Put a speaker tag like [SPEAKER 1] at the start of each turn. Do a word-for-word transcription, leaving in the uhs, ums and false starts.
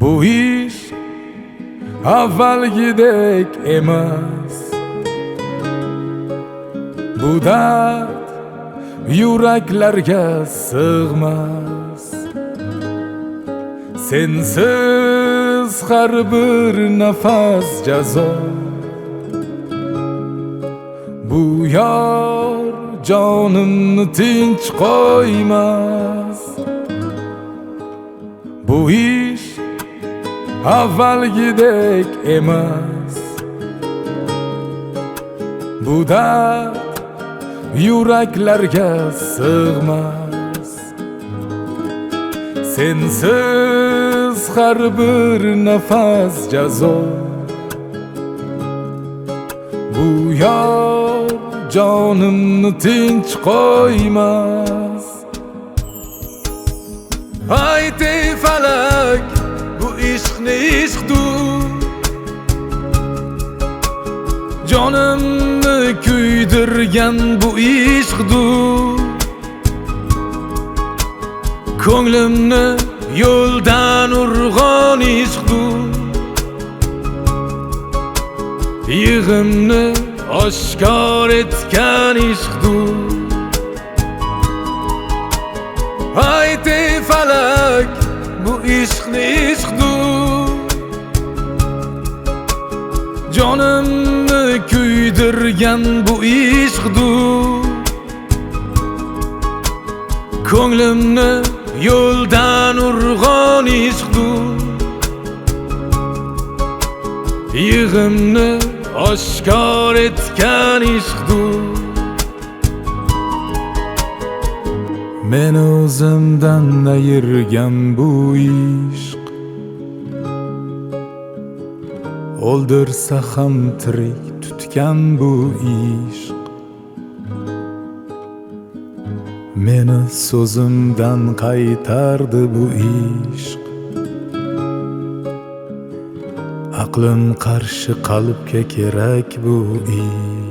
[SPEAKER 1] Bu iş avvalgidek emas. Bu dard yuraklarga sig'mas. Sensiz har bir nafas jazo. Bu yor jonimni tinch qo'ymas. Bu ish avvalgidek emas. Bu dard yuraklarga sig'mas. Sensiz har bir nafas jazo. Bu yor jonimni tinch qo'ymas. Ayt ey falak, bu ishqni ishqdur. Jonimni kuydirgan bu ishqdur. Ko'nglimni yo'ldan urg'on ishqdur. Yig'imni oshkor etgan ishqdur. Ayt ey falak, bu ishqni ishqdur. Jonimni kuydirgan bu ishqdur. Ko'nglimni yo'ldan urg'on ishqdur. Yig'imni oshkor etgan ishqdur. Men o'zimdan ayirgan bu ishq o'ldirsa ham tirik tutgan bu ishq. Meni so'zimdan qaytardi bu ishq. Aqlim qarshi qalbga kerak bu ishq.